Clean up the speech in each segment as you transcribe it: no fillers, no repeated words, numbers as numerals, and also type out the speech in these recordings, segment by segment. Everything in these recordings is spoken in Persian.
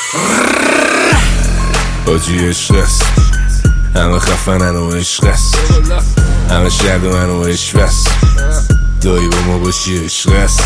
حاجی عشق است، همه خفنن و عشق است، همه شرد من و عشق است، دایی با ما باشی عشق است.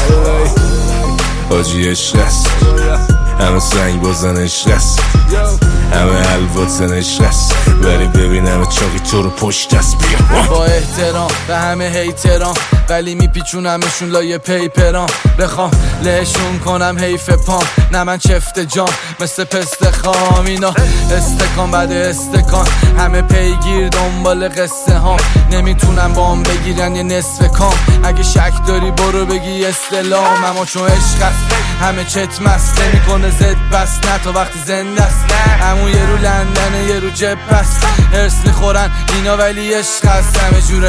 حاجی عشق است، همه سنگ بازن عشق است، همه الواتن عشق است، ولی ببینم چاقی تو رو پشت دست بیا. با احترام به همه هیتران، ولی میپیچونمشون لایه پیپران. بخوام لهشون کنم حیف پام، نه من چفت جام مثل پست خام. اینا استکان بعد استکان، همه پیگیر دنبال قصه ها، نمیتونم بام بگیرن یه نصف کام. اگه شک داری برو بگی استلام، اما چون عشق است همه چتم است، نمیکنه زد بس نه تا وقتی زنده است. همون یه رو لندنه یه رو جب است، هرس میخورن اینا ولی عشق است. همه جوره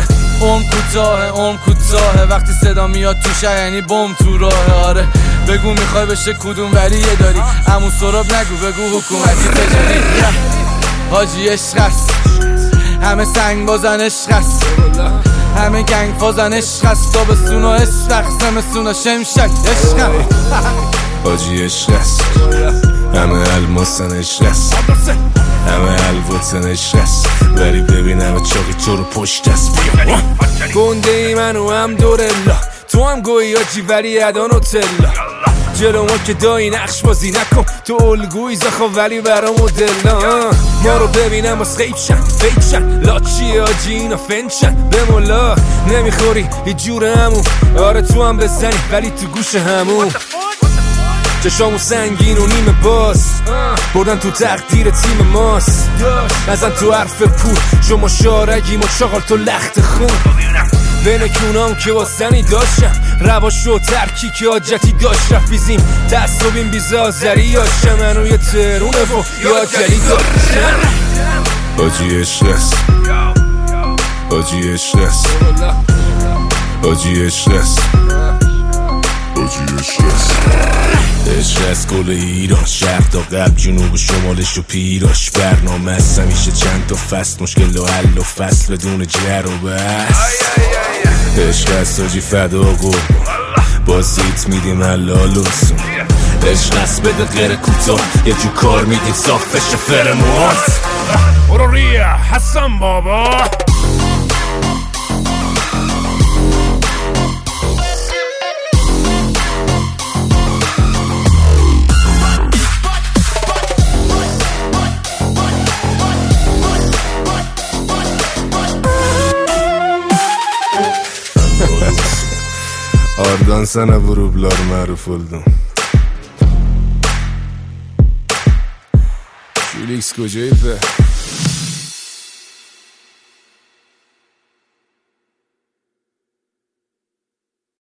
عمر کوتاهه، وقتی صدا میاد توشه یعنی بم تو راه. آره بگو میخوای بشه کدوم ولی یه داری، همون سراب نگو بگو حکومتی تجاری. حاجی عشق است، همه سنگ بازن عشق است، همه گنگ فازن عشق است. تابستون و استخ زمستون و شمشک عشق است. حاجی عشق است، همه الماسن عشق است، همه الواتن عشق است، ولی ببینم چاقی تو رو پشت دست بیا. گنده ای منو هم دورلا، تو هم گویی آجی ولی ادان و تلا. جلو ما که دایی نقش بازی نکن، تو الگوی زخوا ولی برا مدلا. ما رو ببینم باز غیب شن فیک شن، لاچی آجی اینا فنشن به مولا. نمیخوری یه جور همون، آره تو هم بزنی ولی تو گوش همون. چشامو سنگین و نیمه باز، بردن تو تقدیر تیم ماست. نزن تو حرف پول، شما شارگیم و چاقال تو لخت خون. بین کونام که واسنی داشتم، رواش و ترکی که حاجتی داشت. رفیزیم تعصبیم بیزازری یاشم، منو یه ترونه و یا جلی داشتم. حاجی عشق است، حاجی عشق است، حاجی عشق است، حاجی عشق است. عشق از گل ایران، شرق تا غرب، جنوب شمالش و پیراش. برنامه است همیشه چند تا فصل، مشکل و حل و فصل بدون جر و بس. عشق است حاجی فدا قربان، بازیت میدیم حلال و سون. عشق است بده غیر کوتاه، یه جو کار میدیم صافش فرموات. برو ریا حسن بابا. Ardan sana vurublar maruf oldum. Felix Kocayip